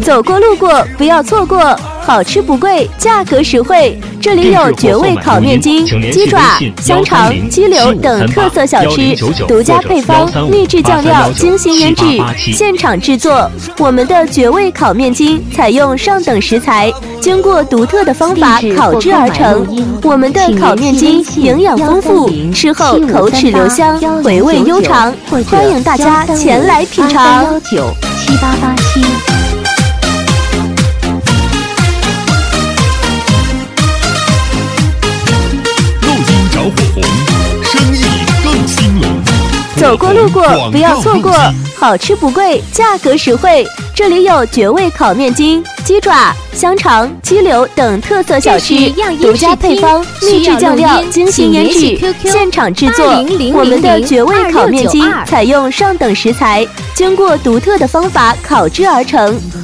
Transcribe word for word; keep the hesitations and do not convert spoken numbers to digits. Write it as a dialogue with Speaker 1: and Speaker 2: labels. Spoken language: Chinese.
Speaker 1: 走过路过不要错过，好吃不贵，价格实惠。这里有绝味烤面筋、鸡爪、香肠、鸡柳等特色小吃，独家配方、秘制酱料精心腌制，现场制作。我们的绝味烤面筋采用上等食材，经过独特的方法烤制而成。我们的烤面筋营养丰富，吃后口齿留香，回味悠长。欢迎大家前来品尝。
Speaker 2: 幺九七八八七。
Speaker 3: 小火红，生意更兴隆。
Speaker 1: 走过路过不要错过，好吃不贵，价格实惠。这里有绝味烤面筋、鸡爪、香肠、鸡柳等特色小吃，独家配方、秘制酱料精心腌制，现场制作。我们的绝味烤面筋采用上等食材，经过独特的方法烤制而成。